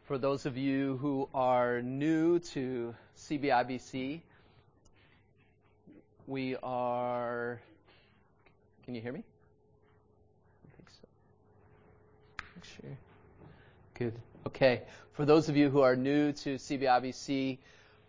For those of you who are new to CBIBC, we are... Can you hear me? I think so. Make sure. Good. Okay. For those of you who are new to CBIBC,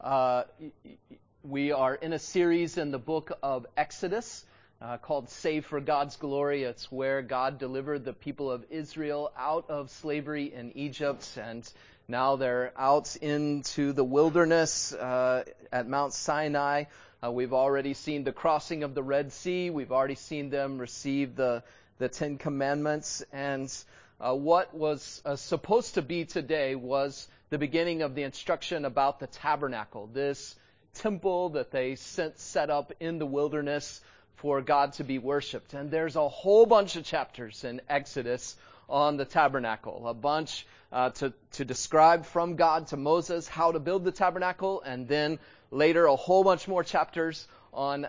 we are in a series in the book of Exodus called Save for God's Glory. It's where God delivered the people of Israel out of slavery in Egypt, and now they're out into the wilderness at Mount Sinai. We've already seen the crossing of the Red Sea. We've already seen them receive the Ten Commandments. And what was supposed to be today was the beginning of the instruction about the tabernacle, this temple that they set up in the wilderness for God to be worshipped. And there's a whole bunch of chapters in Exodus on the tabernacle, a bunch to describe from God to Moses how to build the tabernacle, and then later a whole bunch more chapters on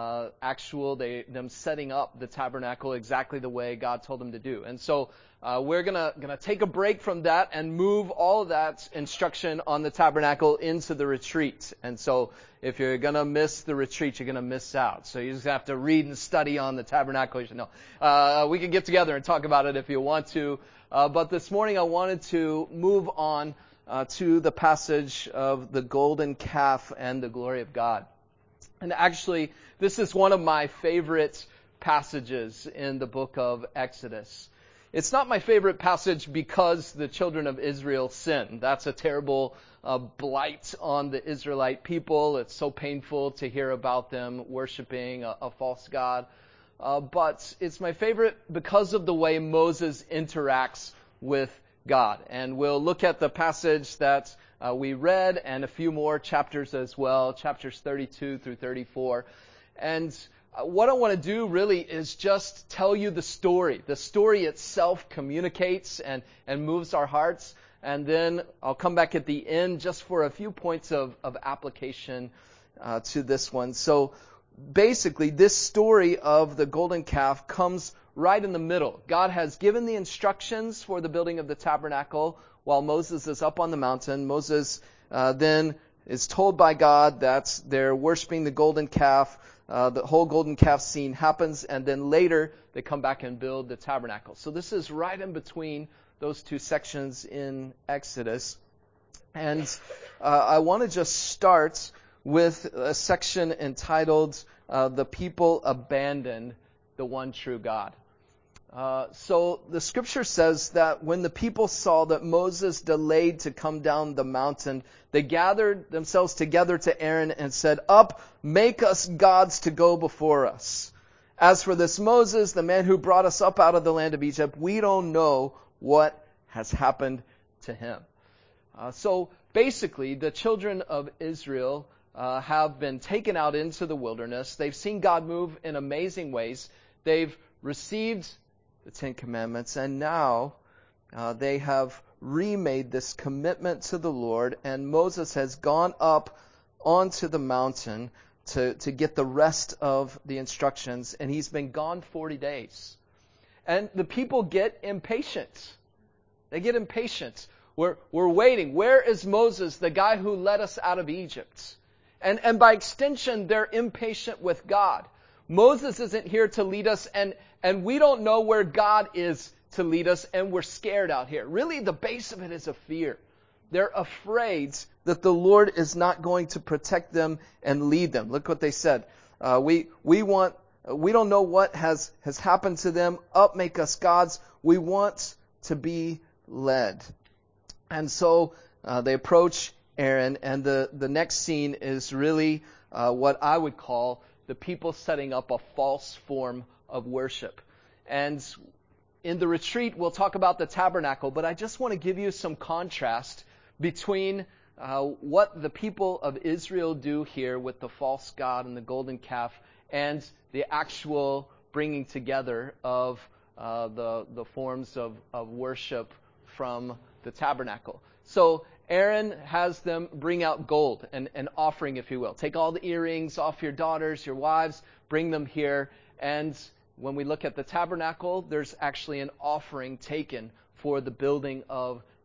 them setting up the tabernacle exactly the way God told them to do. And so we're gonna take a break from that and move all of that instruction on the tabernacle into the retreat. And so if you're gonna miss the retreat, you're gonna miss out. So you just have to read and study on the tabernacle. You should know. We can get together and talk about it if you want to. But this morning I wanted to move on to the passage of the golden calf and the glory of God. And actually, this is one of my favorite passages in the book of Exodus. It's not my favorite passage because the children of Israel sinned. That's a terrible blight on the Israelite people. It's so painful to hear about them worshiping a false god. But it's my favorite because of the way Moses interacts with God. And we'll look at the passage that we read and a few more chapters as well, chapters 32 through 34. And what I want to do really is just tell you the story. The story itself communicates and moves our hearts. And then I'll come back at the end just for a few points of application to this one. So basically, this story of the golden calf comes right in the middle. God has given the instructions for the building of the tabernacle while Moses is up on the mountain. Moses then is told by God that they're worshiping the golden calf. The whole golden calf scene happens, and then later they come back and build the tabernacle. So this is right in between those two sections in Exodus. And I want to just start with a section entitled, The People Abandoned the One True God. So the scripture says that when the people saw that Moses delayed to come down the mountain, they gathered themselves together to Aaron and said, "Up, make us gods to go before us. As for this Moses, the man who brought us up out of the land of Egypt, we don't know what has happened to him." So basically, the children of Israel have been taken out into the wilderness. They've seen God move in amazing ways. They've received the Ten Commandments, and now they have remade this commitment to the Lord, and Moses has gone up onto the mountain to get the rest of the instructions, and he's been gone 40 days. And the people get impatient. They get impatient. We're waiting. Where is Moses, the guy who led us out of Egypt? And by extension, they're impatient with God. Moses isn't here to lead us, and we don't know where God is to lead us, and we're scared out here. Really, the base of it is a fear. They're afraid that the Lord is not going to protect them and lead them. Look what they said. We don't know what has happened to them. Up, make us gods. We want to be led. And so they approach Aaron, and the next scene is really what I would call the people setting up a false form of worship. And in the retreat, we'll talk about the tabernacle, but I just want to give you some contrast between what the people of Israel do here with the false god and the golden calf and the actual bringing together of the forms of worship from the tabernacle. So Aaron has them bring out gold, an offering, if you will. Take all the earrings off your daughters, your wives, bring them here. And when we look at the tabernacle, there's actually an offering taken for the building of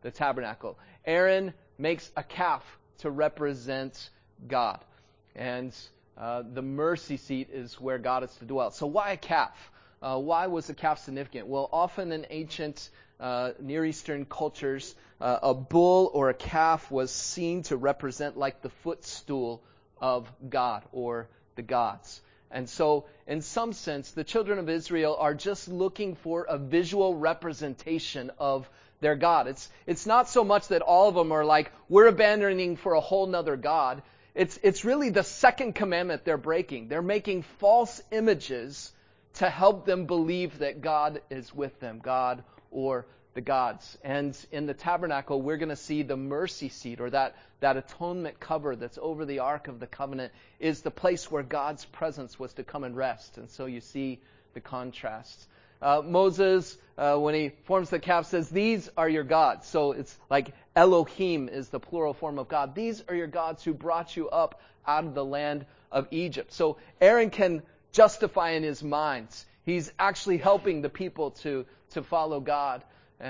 the tabernacle. Aaron makes a calf to represent God. And the mercy seat is where God is to dwell. So why a calf? Why was a calf significant? Well, often in ancient Near Eastern cultures, a bull or a calf was seen to represent like the footstool of God or the gods. And so, in some sense, the children of Israel are just looking for a visual representation of their God. It's not so much that all of them are like, we're abandoning for a whole nother God. It's really the second commandment they're breaking. They're making false images to help them believe that God is with them, God or the gods. And in the tabernacle, we're going to see the mercy seat, or that atonement cover that's over the Ark of the Covenant, is the place where God's presence was to come and rest. And so you see the contrast. Moses, when he forms the calf, says, these are your gods. So it's like Elohim is the plural form of God. These are your gods who brought you up out of the land of Egypt. So Aaron can justify in his mind. He's actually helping the people to follow God.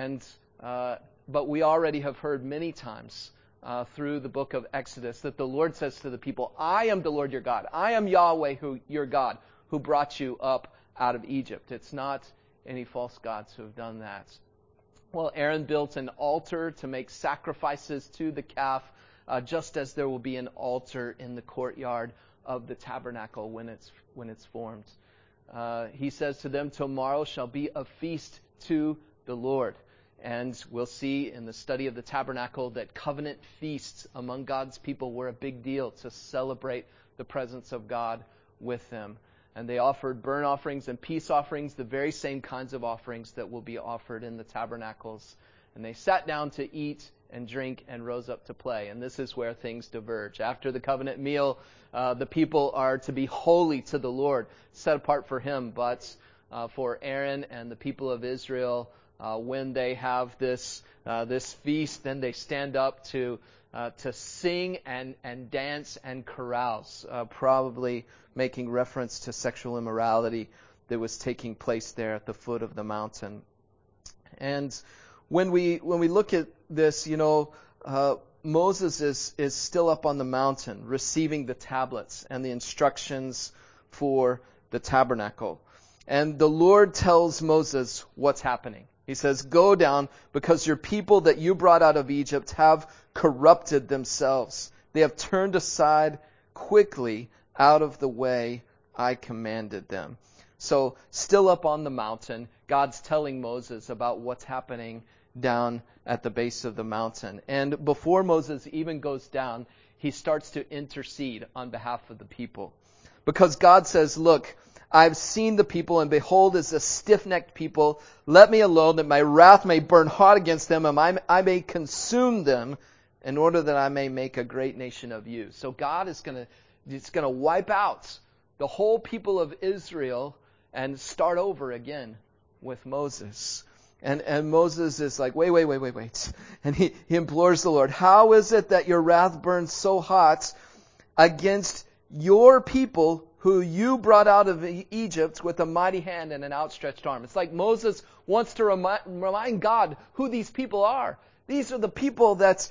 But we already have heard many times through the book of Exodus that the Lord says to the people, I am the Lord your God. I am Yahweh, your God, who brought you up out of Egypt. It's not any false gods who have done that. Well, Aaron built an altar to make sacrifices to the calf, just as there will be an altar in the courtyard of the tabernacle when it's formed. He says to them, tomorrow shall be a feast to the Lord. And we'll see in the study of the tabernacle that covenant feasts among God's people were a big deal to celebrate the presence of God with them. And they offered burnt offerings and peace offerings, the very same kinds of offerings that will be offered in the tabernacles. And they sat down to eat and drink and rose up to play. And this is where things diverge. After the covenant meal, the people are to be holy to the Lord, set apart for Him. But for Aaron and the people of Israel, when they have this feast, then they stand up to sing and dance and carouse, probably making reference to sexual immorality that was taking place there at the foot of the mountain. And when we look at this, Moses is still up on the mountain receiving the tablets and the instructions for the tabernacle. And the Lord tells Moses what's happening. He says, go down because your people that you brought out of Egypt have corrupted themselves. They have turned aside quickly out of the way I commanded them. So still up on the mountain, God's telling Moses about what's happening down at the base of the mountain. And before Moses even goes down, he starts to intercede on behalf of the people. Because God says, look, I've seen the people, and behold, is a stiff-necked people. Let me alone, that my wrath may burn hot against them, and I may consume them, in order that I may make a great nation of you. So God is going to wipe out the whole people of Israel and start over again with Moses. And Moses is like, wait. And he implores the Lord, how is it that your wrath burns so hot against your people who you brought out of Egypt with a mighty hand and an outstretched arm? It's like Moses wants to remind God who these people are. These are the people that's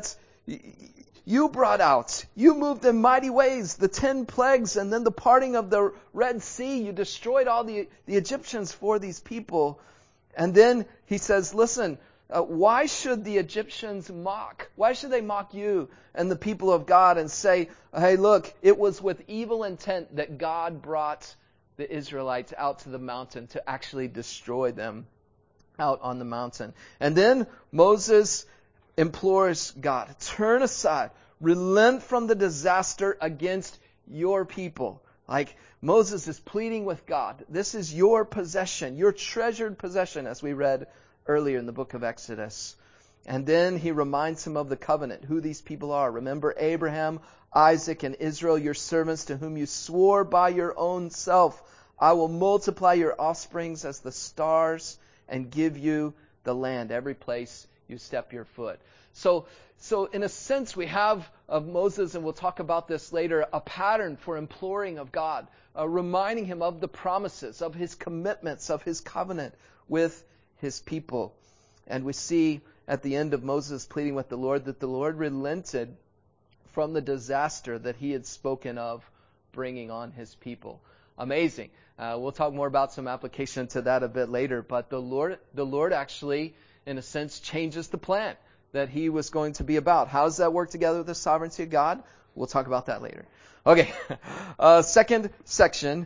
you brought out. You moved in mighty ways, the 10 plagues, and then the parting of the Red Sea. You destroyed all the Egyptians for these people. And then he says, listen, why should the Egyptians mock? Why should they mock you and the people of God and say, hey, look, it was with evil intent that God brought the Israelites out to the mountain to actually destroy them out on the mountain. And then Moses implores God, turn aside, relent from the disaster against your people. Like Moses is pleading with God. This is your possession, your treasured possession, as we read earlier in the book of Exodus. And then he reminds him of the covenant, who these people are. Remember Abraham, Isaac, and Israel, your servants, to whom you swore by your own self, I will multiply your offsprings as the stars and give you the land, every place you step your foot. So in a sense, we have of Moses, and we'll talk about this later, a pattern for imploring of God, reminding him of the promises, of his commitments, of his covenant with his people. And we see at the end of Moses pleading with the Lord, that the Lord relented from the disaster that he had spoken of bringing on his people. Amazing. We'll talk more about some application to that a bit later, but the Lord actually, in a sense, changes the plan that he was going to be about. How does that work together with the sovereignty of God? We'll talk about that later. Okay, second section.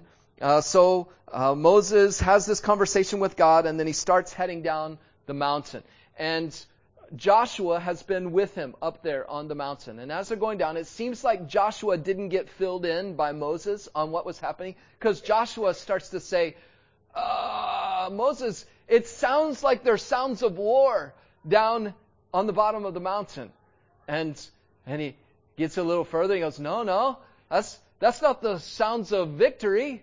Moses has this conversation with God, and then he starts heading down the mountain. And Joshua has been with him up there on the mountain. And as they're going down, it seems like Joshua didn't get filled in by Moses on what was happening, because Joshua starts to say, Moses, it sounds like there's sounds of war down on the bottom of the mountain. And he gets a little further. He goes, no, that's not the sounds of victory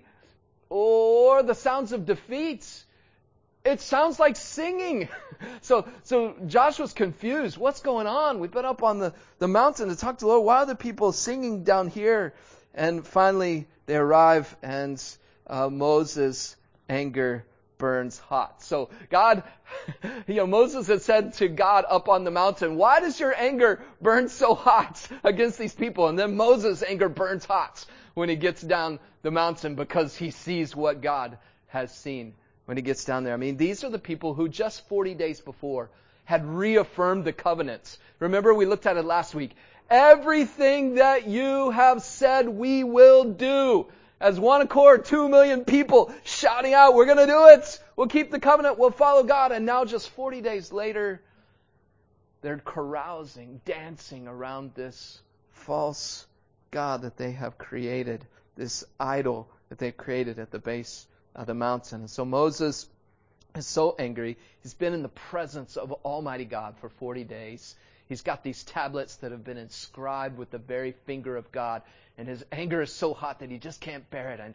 or the sounds of defeat. It sounds like singing. So Joshua's confused. What's going on? We've been up on the mountain to talk to the Lord. Why are the people singing down here? And finally they arrive, and Moses' anger burns hot. So God, Moses had said to God up on the mountain, why does your anger burn so hot against these people? And then Moses' anger burns hot when he gets down the mountain, because he sees what God has seen when he gets down there. I mean, these are the people who just 40 days before had reaffirmed the covenants. Remember, we looked at it last week. Everything that you have said we will do. As one accord, 2 million people shouting out, we're going to do it. We'll keep the covenant. We'll follow God. And now just 40 days later, they're carousing, dancing around this false god that they have created, this idol that they've created at the base of the mountain. And so Moses is so angry. He's been in the presence of Almighty God for 40 days. He's got these tablets that have been inscribed with the very finger of God. And his anger is so hot that he just can't bear it. And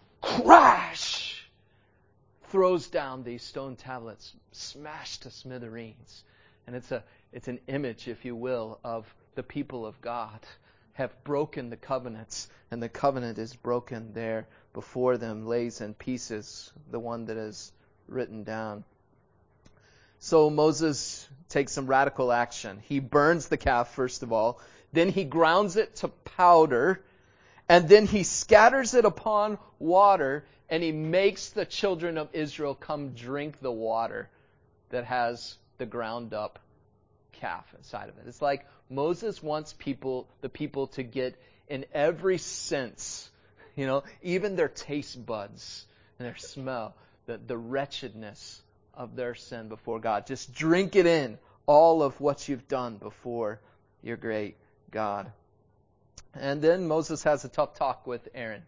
crash! Throws down these stone tablets, smashed to smithereens. And it's an image, if you will, of the people of God have broken the covenants. And the covenant is broken there before them, lays in pieces, the one that is written down. So Moses takes some radical action. He burns the calf, first of all. Then he grounds it to powder. And then he scatters it upon water. And he makes the children of Israel come drink the water that has the ground up calf inside of it. It's like Moses wants the people to get in every sense, even their taste buds and their smell, the wretchedness of their sin before God. Just drink it in, all of what you've done before your great God. And then Moses has a tough talk with Aaron.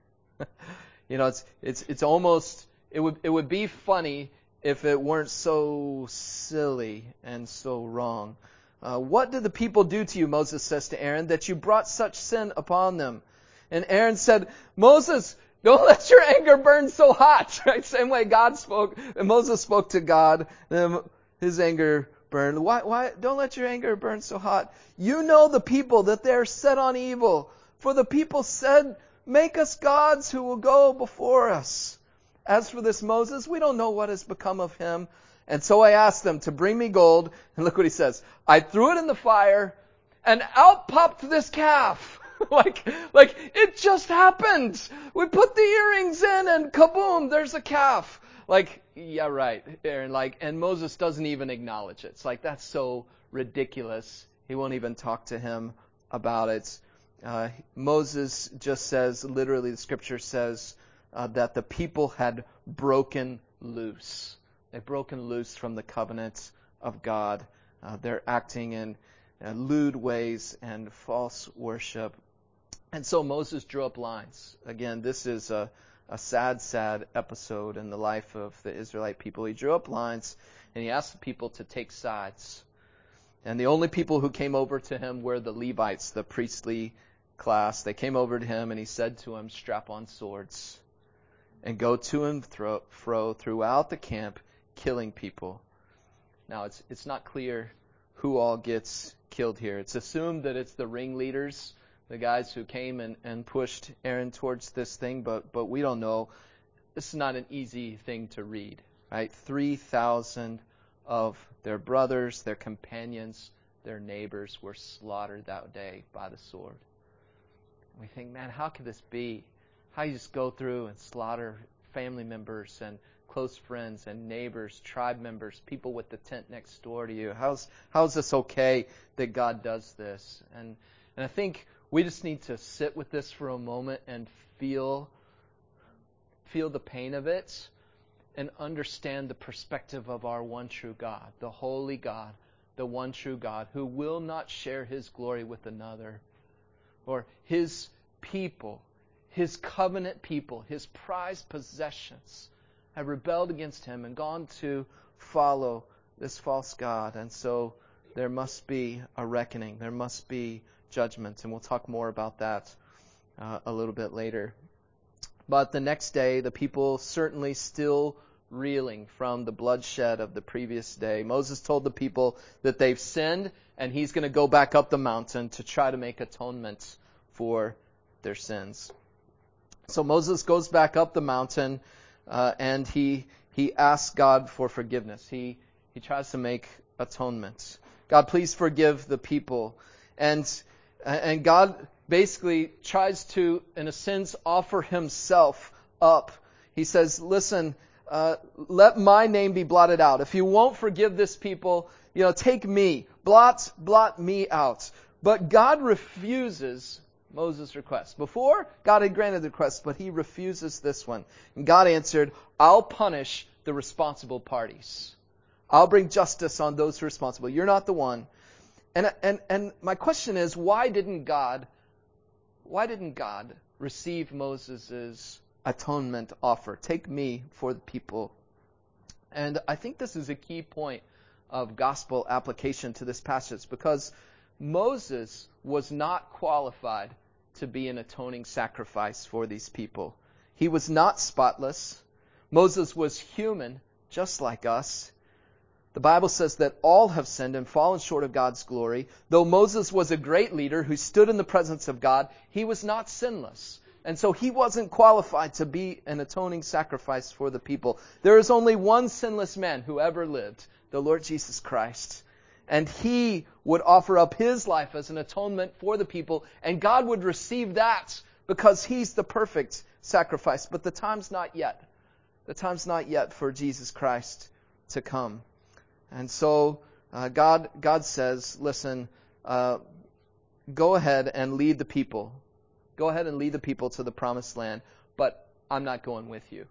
It's almost, it would be funny if it weren't so silly and so wrong. What did the people do to you, Moses says to Aaron, that you brought such sin upon them? And Aaron said, Moses, don't let your anger burn so hot. Right? Same way God spoke, and Moses spoke to God, and his anger burned. Why? Don't let your anger burn so hot. You know the people, that they're set on evil. For the people said, make us gods who will go before us. As for this Moses, we don't know what has become of him. And so I asked them to bring me gold. And look what he says. I threw it in the fire, and out popped this calf. like it just happened. We put the earrings in, and kaboom, there's a calf. Yeah, right, Aaron. And Moses doesn't even acknowledge it. It's like, that's so ridiculous. He won't even talk to him about it. Moses just says, literally the scripture says, that the people had broken loose. They've broken loose from the covenant of God. They're acting in lewd ways and false worship. And so Moses drew up lines. Again, this is a sad episode in the life of the Israelite people. He drew up lines, and he asked the people to take sides. And the only people who came over to him were the Levites, the priestly class. They came over to him, and he said to them, strap on swords and go to and fro throughout the camp, killing people. Now, it's not clear who all gets killed here. It's assumed that it's the ringleaders, the guys who came and pushed Aaron towards this thing, but we don't know. This is not an easy thing to read, right? 3,000 of their brothers, their companions, their neighbors were slaughtered that day by the sword. We think, man, how could this be? How you just go through and slaughter family members and close friends and neighbors, tribe members, people with the tent next door to you. How's this okay that God does this? And I think we just need to sit with this for a moment and feel the pain of it and understand the perspective of our one true God, the holy God, the one true God, who will not share His glory with another, or His people, His covenant people, His prized possessions have rebelled against Him and gone to follow this false god. And so there must be a reckoning. There must be judgment. And we'll talk more about that a little bit later. But the next day, the people certainly still reeling from the bloodshed of the previous day. Moses told the people that they've sinned, and he's going to go back up the mountain to try to make atonement for their sins. So Moses goes back up the mountain, and he asks God for forgiveness. He tries to make atonement. God, please forgive the people. And God basically tries to, in a sense, offer Himself up. He says, listen, let my name be blotted out. If you won't forgive this people, take me, blot me out. But God refuses Moses' request. Before, God had granted the request, but He refuses this one. And God answered, I'll punish the responsible parties. I'll bring justice on those who are responsible. You're not the one. And my question is, why didn't God receive Moses' atonement offer? Take me for the people. And I think this is a key point of gospel application to this passage, because Moses was not qualified to be an atoning sacrifice for these people. He was not spotless. Moses was human, just like us. The Bible says that all have sinned and fallen short of God's glory. Though Moses was a great leader who stood in the presence of God, he was not sinless. And so he wasn't qualified to be an atoning sacrifice for the people. There is only one sinless man who ever lived, the Lord Jesus Christ. And He would offer up His life as an atonement for the people, and God would receive that because He's the perfect sacrifice. But the time's not yet. The time's not yet for Jesus Christ to come. And so God says, listen, go ahead and lead the people. Go ahead and lead the people to the promised land, but I'm not going with you.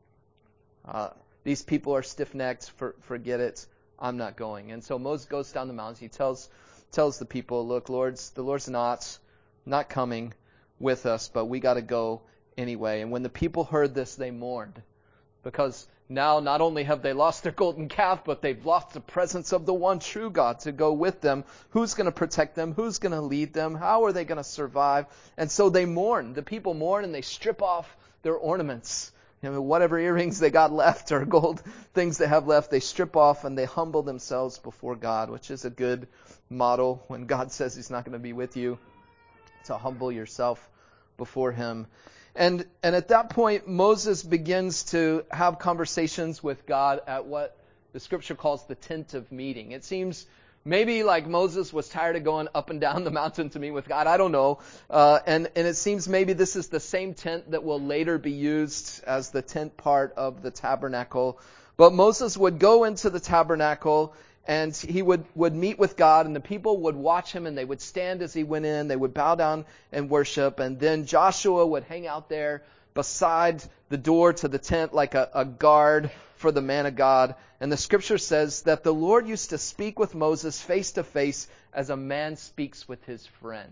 These people are stiff-necked. Forget it. I'm not going. And so Moses goes down the mountain. He tells the people, look, the Lord's not coming with us, but we got to go anyway. And when the people heard this, they mourned, because now not only have they lost their golden calf, but they've lost the presence of the one true God to go with them. Who's going to protect them? Who's going to lead them? How are they going to survive? And so they mourn. The people mourn, and they strip off their ornaments. Whatever earrings they got left or gold things they have left, they strip off and they humble themselves before God, which is a good model when God says He's not going to be with you, to humble yourself before Him. And at that point, Moses begins to have conversations with God at what the Scripture calls the tent of meeting. It seems maybe like Moses was tired of going up and down the mountain to meet with God. I don't know. And it seems maybe this is the same tent that will later be used as the tent part of the tabernacle. But Moses would go into the tabernacle, and he would meet with God, and the people would watch him, and they would stand as he went in. They would bow down and worship. And then Joshua would hang out there beside the door to the tent like a guard for the man of God. And the Scripture says that the Lord used to speak with Moses face to face as a man speaks with his friend.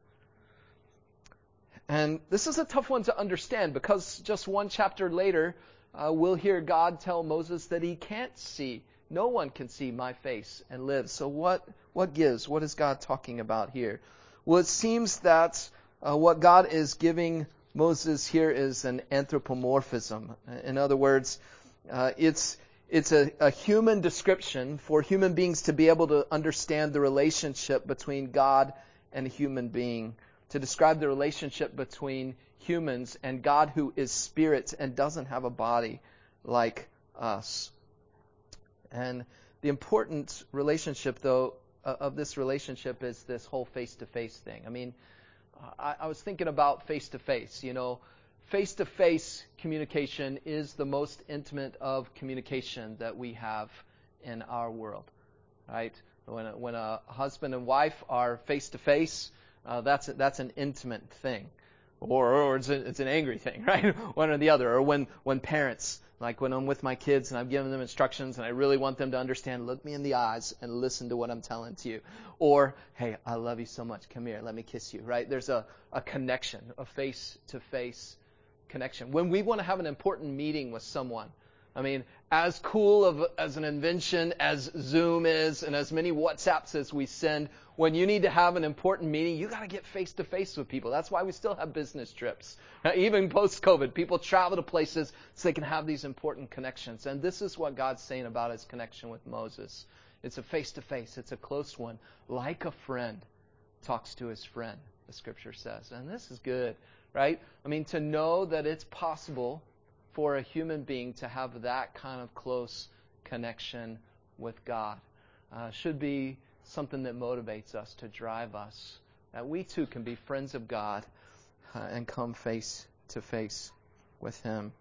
And this is a tough one to understand, because just one chapter later, we'll hear God tell Moses that he can't see. No one can see my face and live. So what gives? What is God talking about here? Well, it seems that what God is giving Moses here is an anthropomorphism. In other words, it's a human description for human beings to be able to understand the relationship between God and a human being, to describe the relationship between humans and God, who is spirit and doesn't have a body like us. And the important relationship, though, of this relationship is this whole face-to-face thing. I mean, I was thinking about face-to-face. You know, face-to-face communication is the most intimate of communication that we have in our world, right? When a husband and wife are face-to-face, that's an intimate thing. Or it's an angry thing, right? One or the other. Or when parents, like when I'm with my kids and I'm giving them instructions and I really want them to understand, look me in the eyes and listen to what I'm telling to you. Or, hey, I love you so much. Come here, let me kiss you, right? There's a connection, a face-to-face connection. When we want to have an important meeting with someone, I mean, as cool as an invention as Zoom is and as many WhatsApps as we send, when you need to have an important meeting, you got to get face-to-face with people. That's why we still have business trips. Even post-COVID, people travel to places so they can have these important connections. And this is what God's saying about his connection with Moses. It's a face-to-face. It's a close one. Like a friend talks to his friend, the Scripture says. And this is good, right? I mean, to know that it's possible for a human being to have that kind of close connection with God should be something that motivates us, to drive us, that we too can be friends of God and come face to face with him.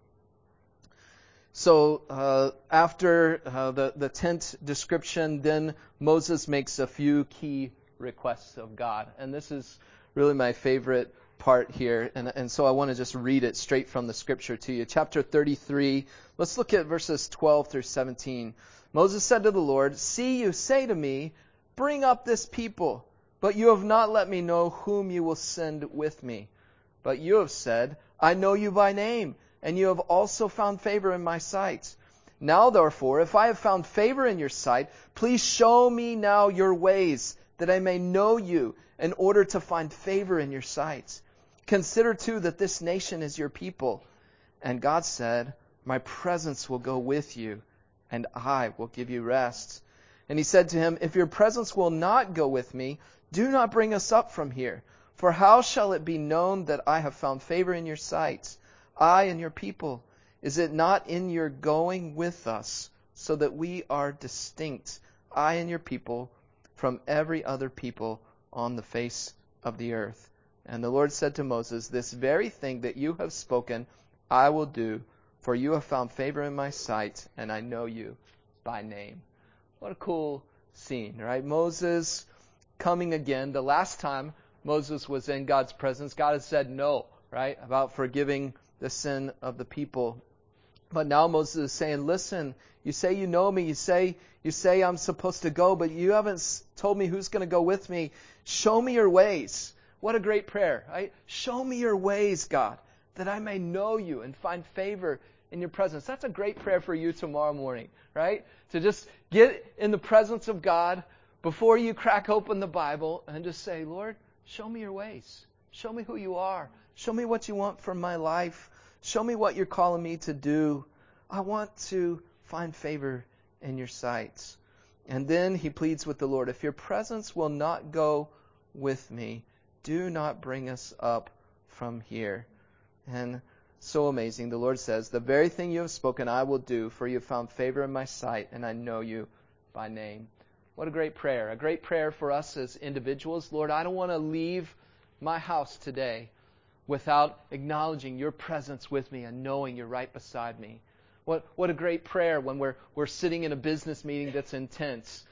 So after the tent description, then Moses makes a few key requests of God. And this is really my favorite part here, and so I want to just read it straight from the Scripture to you. Chapter 33, let's look at verses 12 through 17. Moses said to the Lord, "See, you say to me, bring up this people, but you have not let me know whom you will send with me. But you have said, I know you by name, and you have also found favor in my sight. Now therefore, if I have found favor in your sight, please show me now your ways, that I may know you, in order to find favor in your sight. Consider too that this nation is your people." And God said, "My presence will go with you, and I will give you rest." And he said to him, "If your presence will not go with me, do not bring us up from here. For how shall it be known that I have found favor in your sight, I and your people? Is it not in your going with us, so that we are distinct, I and your people, from every other people on the face of the earth?" And the Lord said to Moses, "This very thing that you have spoken, I will do, for you have found favor in my sight, and I know you by name." What a cool scene, right? Moses coming again. The last time Moses was in God's presence, God had said no, right, about forgiving the sin of the people. But now Moses is saying, listen, you say you know me, you say I'm supposed to go, but you haven't told me who's going to go with me. Show me your ways. What a great prayer, right? Show me your ways, God, that I may know you and find favor in your presence. That's a great prayer for you tomorrow morning, right? To just get in the presence of God before you crack open the Bible and just say, Lord, show me your ways. Show me who you are. Show me what you want from my life. Show me what you're calling me to do. I want to find favor in your sight. And then he pleads with the Lord, if your presence will not go with me, do not bring us up from here. And so amazing. The Lord says, the very thing you have spoken I will do, for you have found favor in my sight, and I know you by name. What a great prayer. A great prayer for us as individuals. Lord, I don't want to leave my house today without acknowledging your presence with me and knowing you're right beside me. What a great prayer when we're sitting in a business meeting that's intense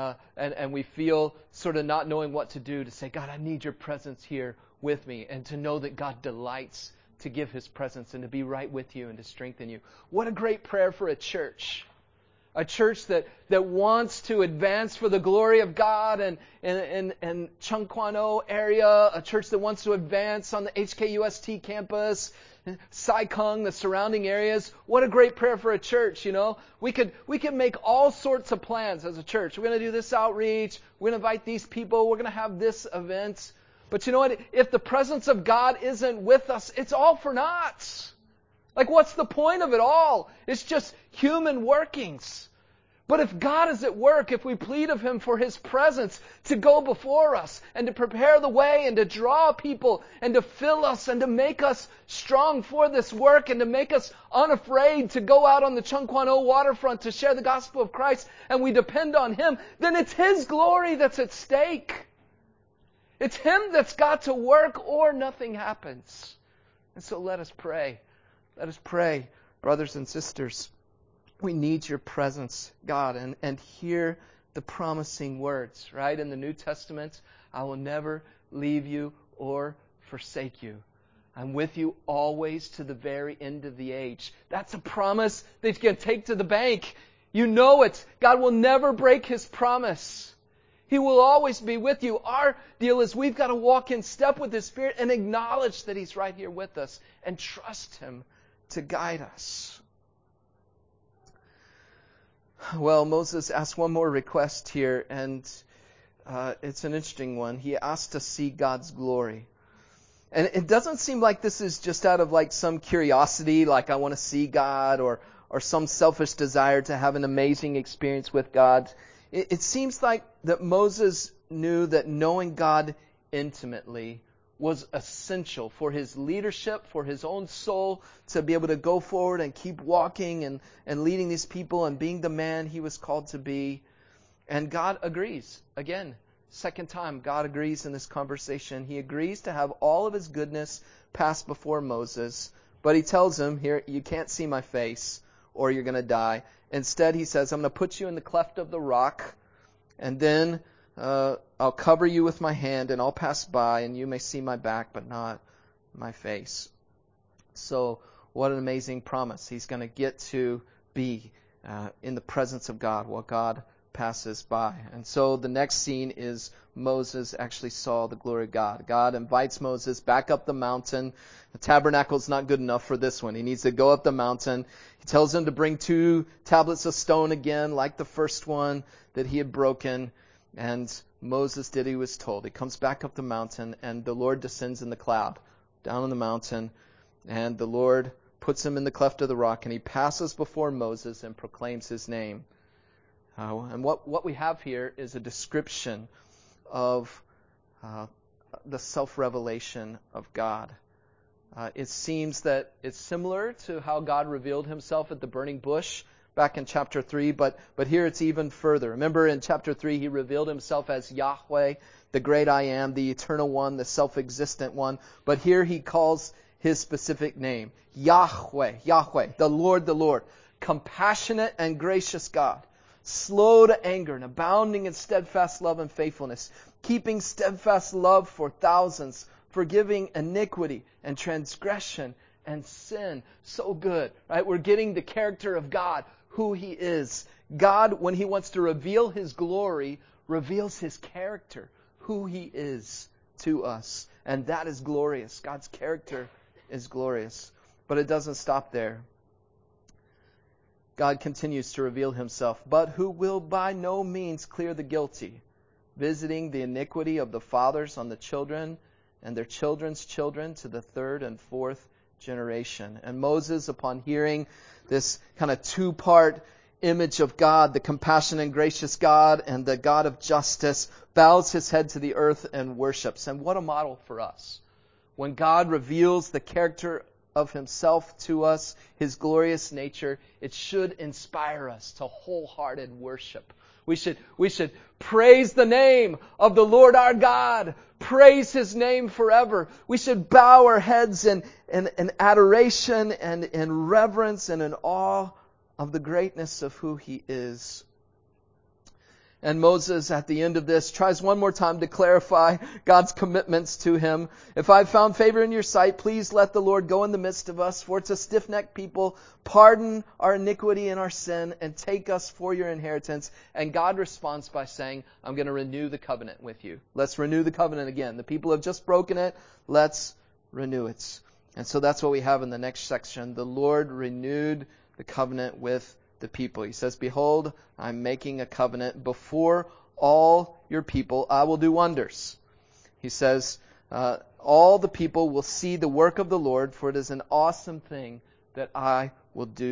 and we feel sort of not knowing what to do, to say, God, I need your presence here with me, and to know that God delights to give his presence and to be right with you and to strengthen you. What a great prayer for a church. A church that wants to advance for the glory of God and Chungkwano area. A church that wants to advance on the HKUST campus, Sai-Kung, the surrounding areas. What a great prayer for a church, you know. We could make all sorts of plans as a church. We're going to do this outreach. We're going to invite these people. We're going to have this event. But you know what? If the presence of God isn't with us, it's all for naught. Like, what's the point of it all? It's just human workings. But if God is at work, if we plead of Him for His presence to go before us and to prepare the way and to draw people and to fill us and to make us strong for this work and to make us unafraid to go out on the Chung Kwan O waterfront to share the gospel of Christ, and we depend on Him, then it's His glory that's at stake. It's Him that's got to work or nothing happens. And so let us pray. Let us pray, brothers and sisters. We need your presence, God, and hear the promising words, right? In the New Testament, I will never leave you or forsake you. I'm with you always to the very end of the age. That's a promise that you can take to the bank. You know it. God will never break His promise. He will always be with you. Our deal is we've got to walk in step with His Spirit and acknowledge that He's right here with us and trust Him to guide us. Well, Moses asked one more request here, and it's an interesting one. He asked to see God's glory. And it doesn't seem like this is just out of like some curiosity, like I want to see God, or some selfish desire to have an amazing experience with God. It seems like that Moses knew that knowing God intimately was essential for his leadership, for his own soul, to be able to go forward and keep walking and leading these people and being the man he was called to be. And God agrees. Again, second time, God agrees in this conversation. He agrees to have all of His goodness pass before Moses. But He tells him, here, you can't see my face or you're going to die. Instead, He says, I'm going to put you in the cleft of the rock, and then I'll cover you with my hand, and I'll pass by, and you may see my back, but not my face. So, what an amazing promise. He's going to get to be in the presence of God while God passes by. And so the next scene is Moses actually saw the glory of God. God invites Moses back up the mountain. The tabernacle's not good enough for this one. He needs to go up the mountain. He tells him to bring 2 tablets of stone again, like the first one that he had broken. And Moses did he was told. He comes back up the mountain, and the Lord descends in the cloud down on the mountain. And the Lord puts him in the cleft of the rock, and He passes before Moses and proclaims His name. And what we have here is a description of the self-revelation of God. It seems that it's similar to how God revealed Himself at the burning bush back in chapter 3, but here it's even further. Remember in chapter 3, He revealed Himself as Yahweh, the great I am, the eternal one, the self-existent one. But here He calls His specific name, Yahweh, Yahweh, the Lord, compassionate and gracious God, slow to anger and abounding in steadfast love and faithfulness, keeping steadfast love for thousands, forgiving iniquity and transgression and sin. So good, right? We're getting the character of God, who He is. God, when He wants to reveal His glory, reveals His character, who He is to us. And that is glorious. God's character is glorious. But it doesn't stop there. God continues to reveal Himself, but who will by no means clear the guilty, visiting the iniquity of the fathers on the children and their children's children to the 3rd and 4th generation. And Moses, upon hearing this kind of 2-part image of God, the compassionate and gracious God and the God of justice, bows his head to the earth and worships. And what a model for us. When God reveals the character of Himself to us, His glorious nature, it should inspire us to wholehearted worship. We should praise the name of the Lord our God. Praise His name forever. We should bow our heads in adoration and in reverence and in awe of the greatness of who He is. And Moses, at the end of this, tries one more time to clarify God's commitments to him. If I've found favor in your sight, please let the Lord go in the midst of us, for it's a stiff-necked people. Pardon our iniquity and our sin, and take us for your inheritance. And God responds by saying, I'm going to renew the covenant with you. Let's renew the covenant again. The people have just broken it. Let's renew it. And so that's what we have in the next section. The Lord renewed the covenant with the people. He says, behold, I'm making a covenant before all your people. I will do wonders. He says, all the people will see the work of the Lord, for it is an awesome thing that I will do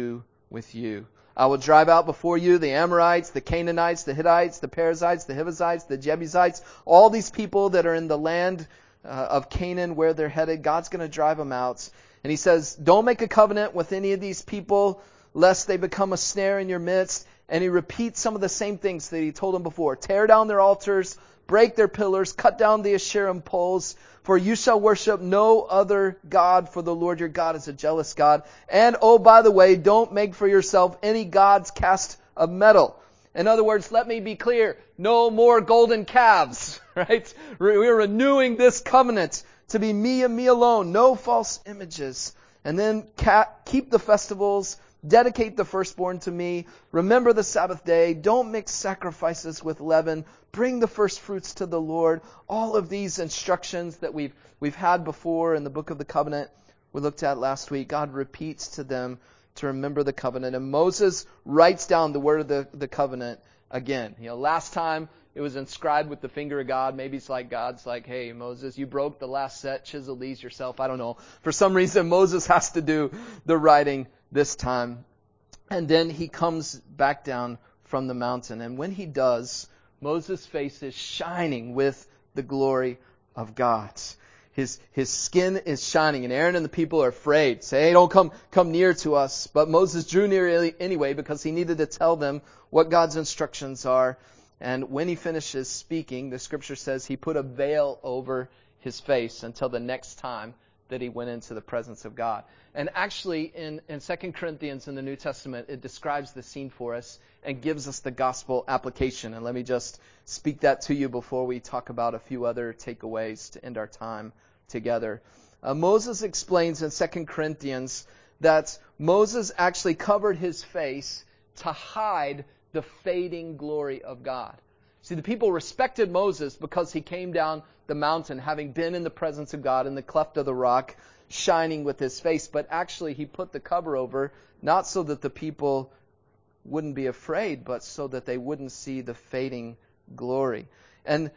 with you. I will drive out before you the Amorites, the Canaanites, the Hittites, the Perizzites, the Hivites, the Jebusites, all these people that are in the land of Canaan where they're headed. God's going to drive them out. And he says, don't make a covenant with any of these people lest they become a snare in your midst. And he repeats some of the same things that he told them before. Tear down their altars, break their pillars, cut down the Asherim poles, for you shall worship no other God, for the Lord your God is a jealous God. And, oh, by the way, don't make for yourself any gods cast of metal. In other words, let me be clear, no more golden calves, right? We're renewing this covenant to be me and me alone, no false images. And then keep the festivals, dedicate the firstborn to me, remember the Sabbath day, don't mix sacrifices with leaven, bring the first fruits to the Lord. All of these instructions that we've had before in the book of the covenant we looked at last week, God repeats to them to remember the covenant. And Moses writes down the word of the covenant again. Last time it was inscribed with the finger of God. Maybe it's like God's like, hey, Moses, you broke the last set, chisel these yourself. I don't know. For some reason, Moses has to do the writing this time. And then he comes back down from the mountain. And when he does, Moses' face is shining with the glory of God. His skin is shining, and Aaron and the people are afraid. Say, hey, don't come near to us. But Moses drew near anyway because he needed to tell them what God's instructions are. And when he finishes speaking, the scripture says he put a veil over his face until the next time that he went into the presence of God. And actually, in 2 Corinthians in the New Testament, it describes the scene for us and gives us the gospel application. And let me just speak that to you before we talk about a few other takeaways to end our time together. Moses explains in 2 Corinthians that Moses actually covered his face to hide the fading glory of God. See, the people respected Moses because he came down the mountain, having been in the presence of God in the cleft of the rock, shining with his face. But actually, he put the cover over, not so that the people wouldn't be afraid, but so that they wouldn't see the fading glory. And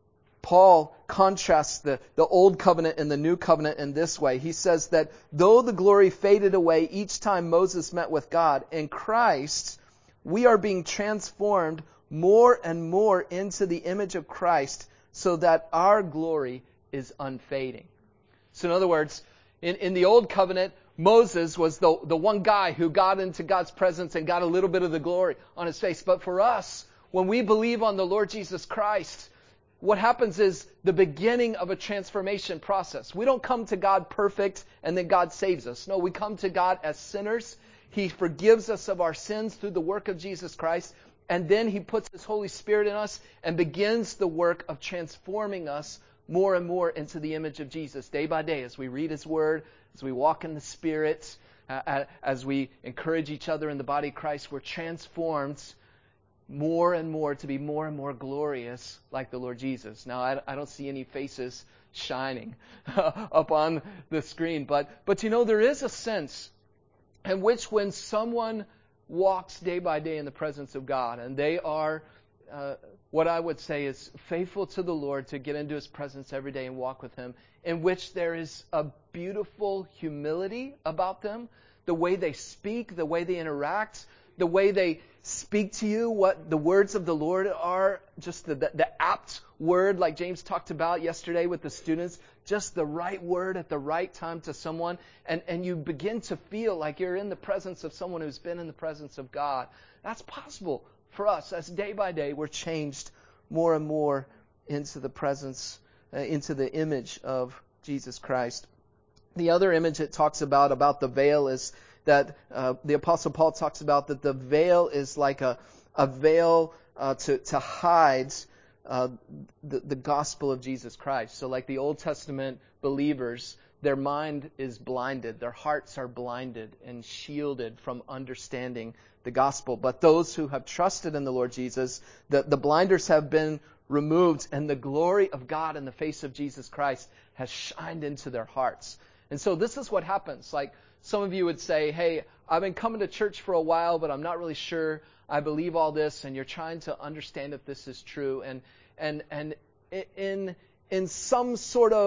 Paul contrasts the old covenant and the new covenant in this way. He says that though the glory faded away each time Moses met with God, in Christ, we are being transformed more and more into the image of Christ so that our glory is unfading. So in other words, in the old covenant, Moses was the one guy who got into God's presence and got a little bit of the glory on his face. But for us, when we believe on the Lord Jesus Christ, what happens is the beginning of a transformation process. We don't come to God perfect and then God saves us. No, we come to God as sinners. He forgives us of our sins through the work of Jesus Christ. And then He puts His Holy Spirit in us and begins the work of transforming us more and more into the image of Jesus day by day as we read His Word, as we walk in the Spirit, as we encourage each other in the body of Christ. We're transformed more and more to be more and more glorious like the Lord Jesus. Now, I don't see any faces shining up on the screen, but there is a sense in which when someone walks day by day in the presence of God, and they are what I would say is faithful to the Lord to get into His presence every day and walk with Him, in which there is a beautiful humility about them, the way they speak, the way they interact, the way they speak to you, what the words of the Lord are, just the apt word like James talked about yesterday with the students, just the right word at the right time to someone, and you begin to feel like you're in the presence of someone who's been in the presence of God. That's possible for us as day by day we're changed more and more into the presence, into the image of Jesus Christ. The other image it talks about the veil is that the Apostle Paul talks about that the veil is like a veil to hide the gospel of Jesus Christ. So like the Old Testament believers, their mind is blinded, their hearts are blinded and shielded from understanding the gospel. But those who have trusted in the Lord Jesus, the blinders have been removed, and the glory of God in the face of Jesus Christ has shined into their hearts. And so this is what happens. Like some of you would say, hey, I've been coming to church for a while, but I'm not really sure I believe all this, and you're trying to understand if this is true. And in some sort of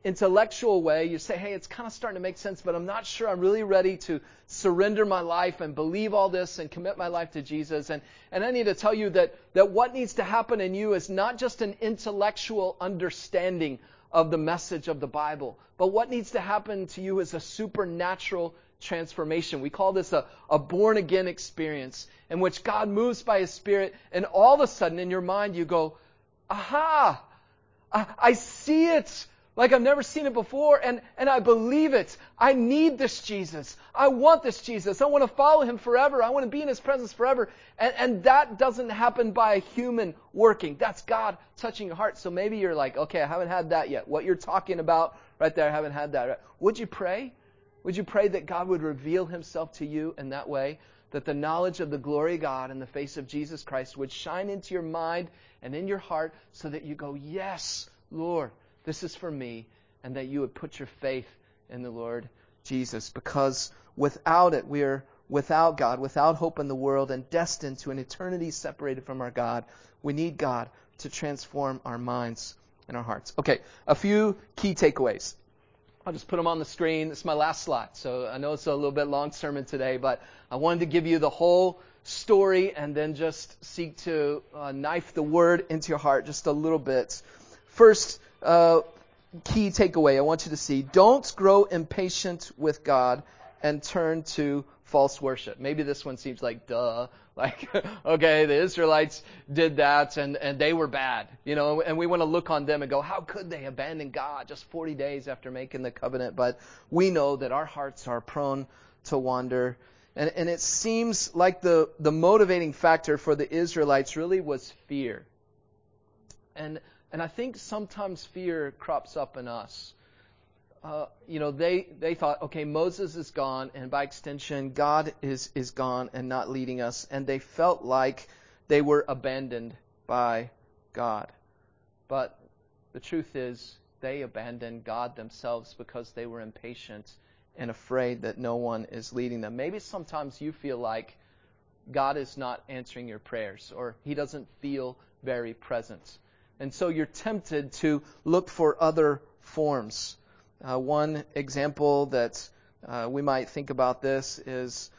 intellectual way, you say, hey, it's kind of starting to make sense, but I'm not sure I'm really ready to surrender my life and believe all this and commit my life to Jesus. And I need to tell you that what needs to happen in you is not just an intellectual understanding of the message of the Bible, but what needs to happen to you is a supernatural transformation. We call this a born-again experience in which God moves by His Spirit, and all of a sudden in your mind you go, aha, I see it like I've never seen it before, and I believe it. I need this Jesus. I want this Jesus. I want to follow Him forever. I want to be in His presence forever. And that doesn't happen by a human working. That's God touching your heart. So maybe you're like, okay, I haven't had that yet. What you're talking about right there, I haven't had that. Right? Would you pray? Would you pray that God would reveal Himself to you in that way? That the knowledge of the glory of God in the face of Jesus Christ would shine into your mind and in your heart so that you go, yes, Lord, this is for me, and that you would put your faith in the Lord Jesus. Because without it, we are without God, without hope in the world, and destined to an eternity separated from our God. We need God to transform our minds and our hearts. Okay, a few key takeaways. I'll just put them on the screen. This is my last slide. So I know it's a little bit long sermon today, but I wanted to give you the whole story and then just seek to knife the word into your heart just a little bit. First, key takeaway I want you to see: don't grow impatient with God and turn to false worship. Maybe this one seems like duh. Like, okay, the Israelites did that and they were bad, and we want to look on them and go, how could they abandon God just 40 days after making the covenant? But we know that our hearts are prone to wander. And it seems like the motivating factor for the Israelites really was fear. And I think sometimes fear crops up in us. They thought, okay, Moses is gone, and by extension, God is gone and not leading us. And they felt like they were abandoned by God. But the truth is, they abandoned God themselves because they were impatient and afraid that no one is leading them. Maybe sometimes you feel like God is not answering your prayers, or He doesn't feel very present. And so you're tempted to look for other forms. One example that we might think about this is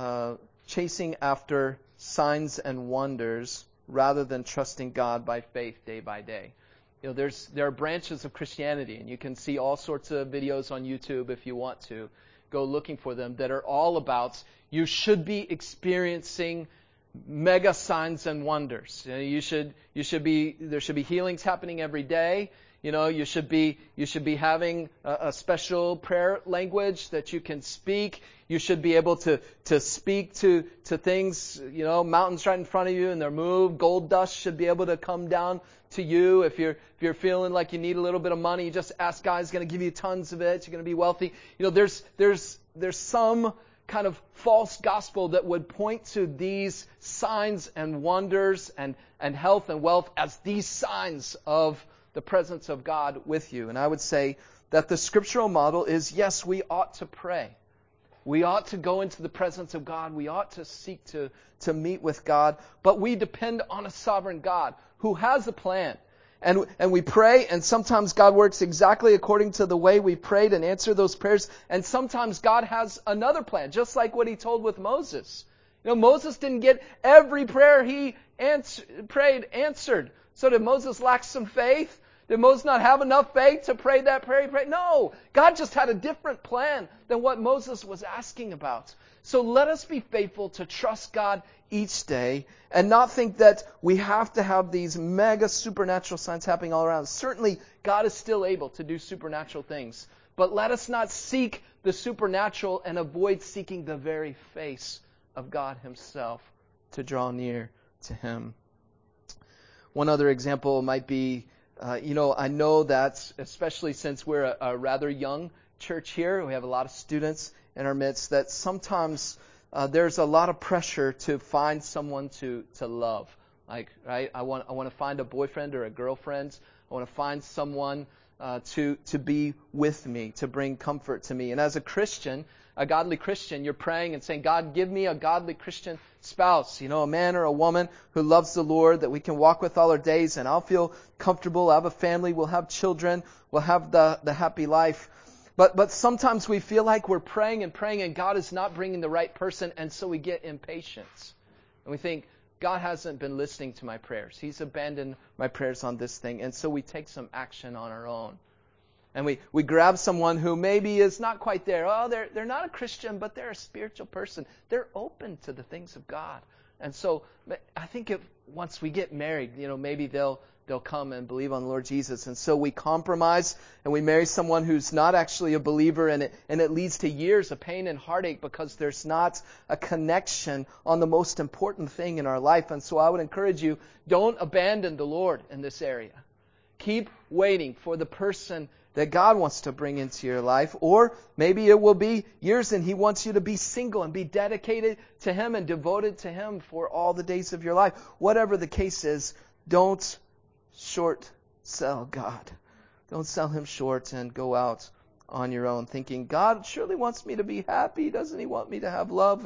chasing after signs and wonders rather than trusting God by faith day by day. There are branches of Christianity, and you can see all sorts of videos on YouTube if you want to go looking for them, that are all about you should be experiencing mega signs and wonders. There should be healings happening every day. You should be having a special prayer language that you can speak. You should be able to speak to things, mountains right in front of you and they're moved. Gold dust should be able to come down to you. If you're feeling like you need a little bit of money, you just ask God. He's going to give you tons of it. You're going to be wealthy. There's some kind of false gospel that would point to these signs and wonders and health and wealth as these signs of the presence of God with you. And I would say that the scriptural model is, yes, we ought to pray. We ought to go into the presence of God. We ought to seek to meet with God. But we depend on a sovereign God who has a plan. And we pray, and sometimes God works exactly according to the way we prayed and answer those prayers. And sometimes God has another plan, just like what He told with Moses. Moses didn't get every prayer he prayed answered. So did Moses lack some faith? Did Moses not have enough faith to pray that prayer he prayed? No. God just had a different plan than what Moses was asking about. So let us be faithful to trust God each day and not think that we have to have these mega supernatural signs happening all around. Certainly, God is still able to do supernatural things. But let us not seek the supernatural and avoid seeking the very face of God Himself to draw near to Him. One other example might be, I know that, especially since we're a rather young church here, we have a lot of students in our midst, that sometimes there's a lot of pressure to find someone to love. Like, right? I want to find a boyfriend or a girlfriend. I want to find someone to be with me, to bring comfort to me. And as a Christian, a godly Christian, you're praying and saying, God, give me a godly Christian spouse, a man or a woman who loves the Lord, that we can walk with all our days, and I'll feel comfortable, I'll have a family, we'll have children, we'll have the happy life. But sometimes we feel like we're praying and God is not bringing the right person, and so we get impatient. And we think, God hasn't been listening to my prayers. He's abandoned my prayers on this thing. And so we take some action on our own. And we grab someone who maybe is not quite there. Oh, they're not a Christian, but they're a spiritual person. They're open to the things of God. And so I think once we get married, maybe they'll come and believe on the Lord Jesus. And so we compromise and we marry someone who's not actually a believer, and it leads to years of pain and heartache because there's not a connection on the most important thing in our life. And so I would encourage you, don't abandon the Lord in this area. Keep waiting for the person that God wants to bring into your life. Or maybe it will be years and He wants you to be single and be dedicated to Him and devoted to Him for all the days of your life. Whatever the case is, don't short sell God. Don't sell Him short and go out on your own thinking, God surely wants me to be happy. Doesn't He want me to have love?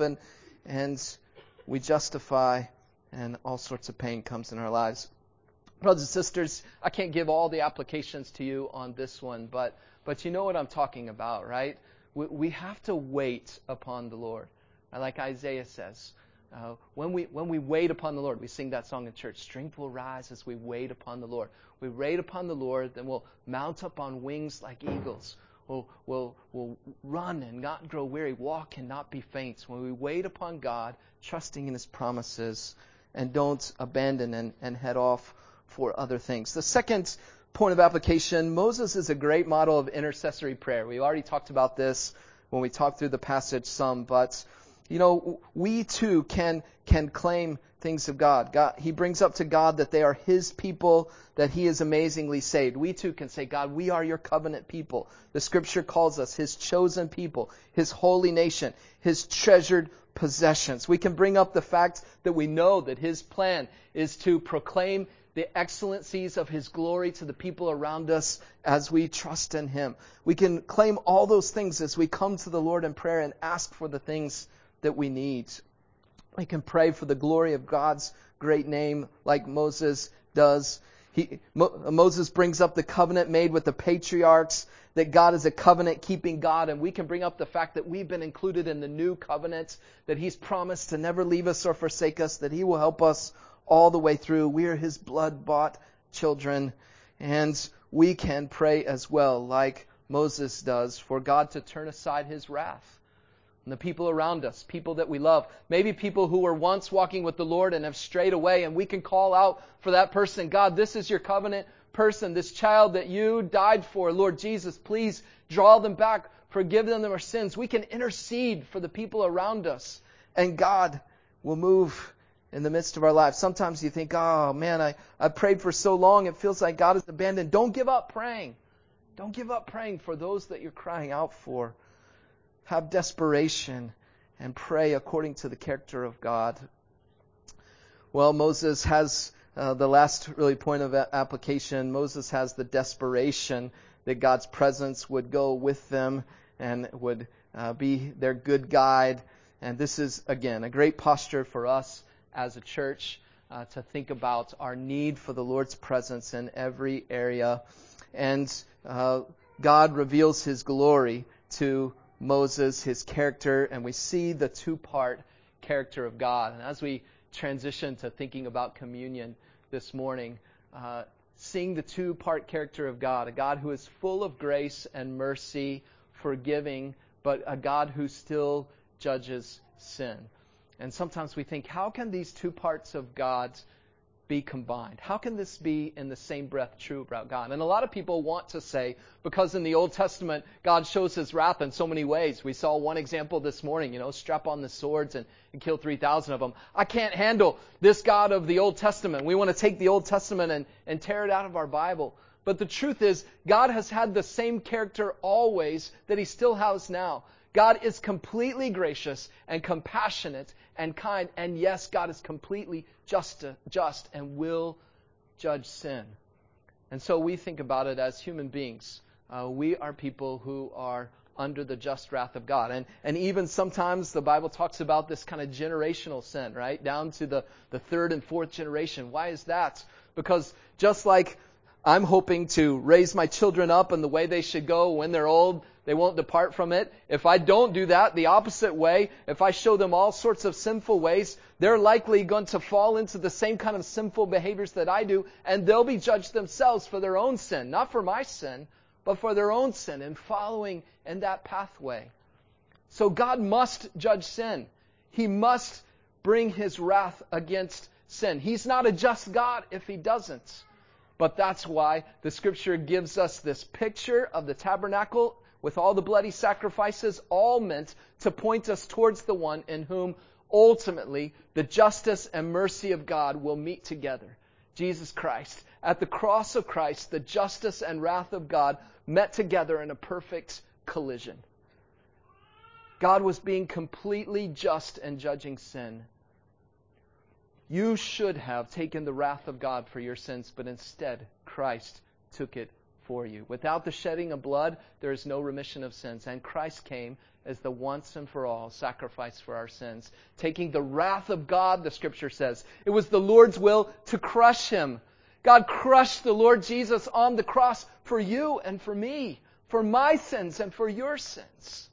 And we justify, and all sorts of pain comes in our lives. Brothers and sisters, I can't give all the applications to you on this one, but you know what I'm talking about, right? We have to wait upon the Lord. Like Isaiah says, when we wait upon the Lord, we sing that song in church, strength will rise as we wait upon the Lord. We wait upon the Lord, then we'll mount up on wings like eagles. We'll run and not grow weary, walk and not be faint. When we wait upon God, trusting in His promises, and don't abandon and head off for other things. The second point of application, Moses is a great model of intercessory prayer. We already talked about this when we talked through the passage some, but we too can claim things of God. He brings up to God that they are His people, that He is amazingly saved. We too can say, God, we are your covenant people. The Scripture calls us His chosen people, His holy nation, His treasured possessions. We can bring up the fact that we know that His plan is to proclaim the excellencies of His glory to the people around us as we trust in Him. We can claim all those things as we come to the Lord in prayer and ask for the things that we need. We can pray for the glory of God's great name like Moses does. Moses brings up the covenant made with the patriarchs, that God is a covenant-keeping God, and we can bring up the fact that we've been included in the new covenant, that He's promised to never leave us or forsake us, that He will help us all the way through. We are His blood-bought children, and we can pray as well, like Moses does, for God to turn aside His wrath. And the people around us, people that we love, maybe people who were once walking with the Lord and have strayed away, and we can call out for that person, God, this is your covenant person, this child that you died for. Lord Jesus, please draw them back, forgive them their sins. We can intercede for the people around us, and God will move in the midst of our lives. Sometimes you think, oh man, I prayed for so long, it feels like God has abandoned. Don't give up praying. Don't give up praying for those that you're crying out for. Have desperation and pray according to the character of God. Well, Moses has the last really point of application. Moses has the desperation that God's presence would go with them and would be their good guide. And this is, again, a great posture for us as a church to think about our need for the Lord's presence in every area. And God reveals His glory to Moses, His character, and we see the two-part character of God. And as we transition to thinking about communion this morning, seeing the two-part character of God, a God who is full of grace and mercy, forgiving, but a God who still judges sin. And sometimes we think, how can these two parts of God be combined? How can this be in the same breath true about God? And a lot of people want to say, because in the Old Testament, God shows His wrath in so many ways. We saw one example this morning, strap on the swords and kill 3,000 of them. I can't handle this God of the Old Testament. We want to take the Old Testament and tear it out of our Bible. But the truth is, God has had the same character always that He still has now. God is completely gracious and compassionate and kind. And yes, God is completely just and will judge sin. And so we think about it as human beings. We are people who are under the just wrath of God. And even sometimes the Bible talks about this kind of generational sin, right? Down to the third and fourth generation. Why is that? Because just like I'm hoping to raise my children up in the way they should go when they're old, they won't depart from it. If I don't do that the opposite way, if I show them all sorts of sinful ways, they're likely going to fall into the same kind of sinful behaviors that I do, and they'll be judged themselves for their own sin. Not for my sin, but for their own sin and following in that pathway. So God must judge sin. He must bring His wrath against sin. He's not a just God if He doesn't. But that's why the Scripture gives us this picture of the tabernacle with all the bloody sacrifices, all meant to point us towards the one in whom ultimately the justice and mercy of God will meet together. Jesus Christ. At the cross of Christ, the justice and wrath of God met together in a perfect collision. God was being completely just and judging sin. You should have taken the wrath of God for your sins, but instead, Christ took it for you. Without the shedding of blood, there is no remission of sins. And Christ came as the once and for all sacrifice for our sins. Taking the wrath of God, the Scripture says. It was the Lord's will to crush Him. God crushed the Lord Jesus on the cross for you and for me, for my sins and for your sins.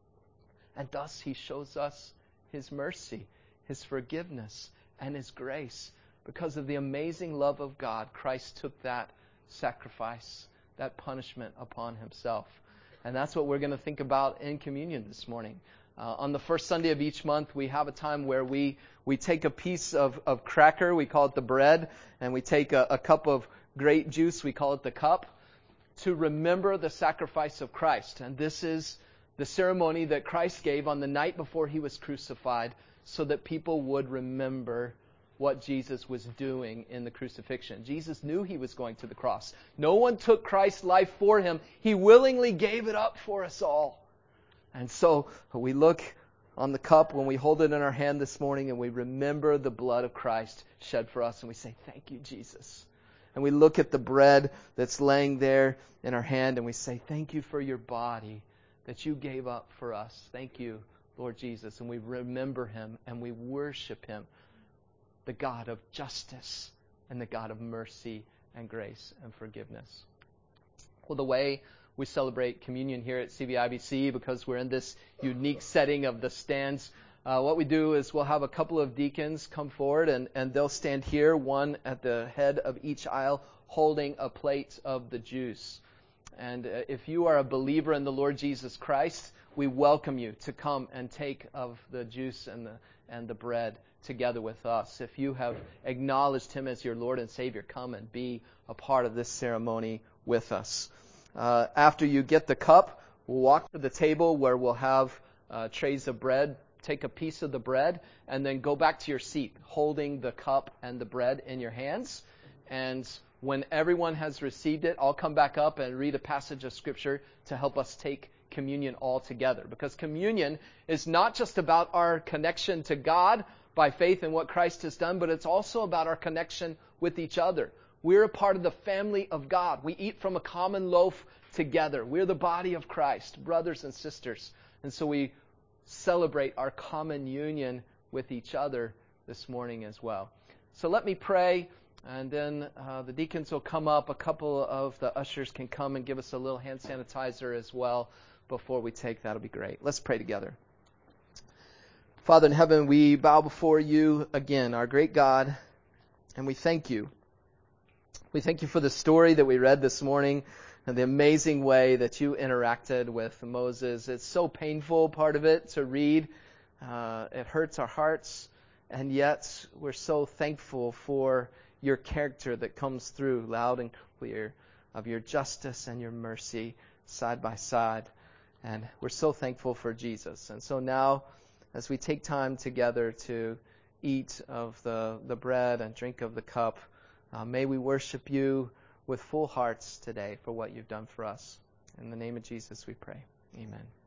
And thus He shows us His mercy, His forgiveness, and His grace. Because of the amazing love of God, Christ took that sacrifice, that punishment upon Himself. And that's what we're going to think about in communion this morning. On the first Sunday of each month, we have a time where we take a piece of cracker, we call it the bread, and we take a cup of grape juice, we call it the cup, to remember the sacrifice of Christ. And this is the ceremony that Christ gave on the night before He was crucified, so that people would remember what Jesus was doing in the crucifixion. Jesus knew He was going to the cross. No one took Christ's life for Him. He willingly gave it up for us all. And so we look on the cup when we hold it in our hand this morning, and we remember the blood of Christ shed for us, and we say, "Thank you, Jesus." And we look at the bread that's laying there in our hand, and we say, "Thank you for your body that you gave up for us. Thank you, Lord Jesus." And we remember Him and we worship Him, the God of justice and the God of mercy and grace and forgiveness. Well, the way we celebrate communion here at CVIBC, because we're in this unique setting of the stands, what we do is we'll have a couple of deacons come forward, and they'll stand here, one at the head of each aisle, holding a plate of the juice. And if you are a believer in the Lord Jesus Christ, we welcome you to come and take of the juice and the bread together with us. If you have acknowledged Him as your Lord and Savior, come and be a part of this ceremony with us. After you get the cup, we'll walk to the table where we'll have trays of bread. Take a piece of the bread and then go back to your seat, holding the cup and the bread in your hands. And when everyone has received it, I'll come back up and read a passage of Scripture to help us take communion all together. Because communion is not just about our connection to God by faith in what Christ has done, but it's also about our connection with each other. We're a part of the family of God. We eat from a common loaf together. We're the body of Christ, brothers and sisters. And so we celebrate our common union with each other this morning as well. So let me pray, and then the deacons will come up. A couple of the ushers can come and give us a little hand sanitizer as well before we take. That'll be great. Let's pray together. Father in heaven, we bow before you again, our great God, and we thank you. We thank you for the story that we read this morning and the amazing way that you interacted with Moses. It's so painful, part of it, to read. It hurts our hearts, and yet we're so thankful for your character that comes through loud and clear, of your justice and your mercy side by side. And we're so thankful for Jesus. And so now, as we take time together to eat of the bread and drink of the cup, may we worship you with full hearts today for what you've done for us. In the name of Jesus we pray. Amen.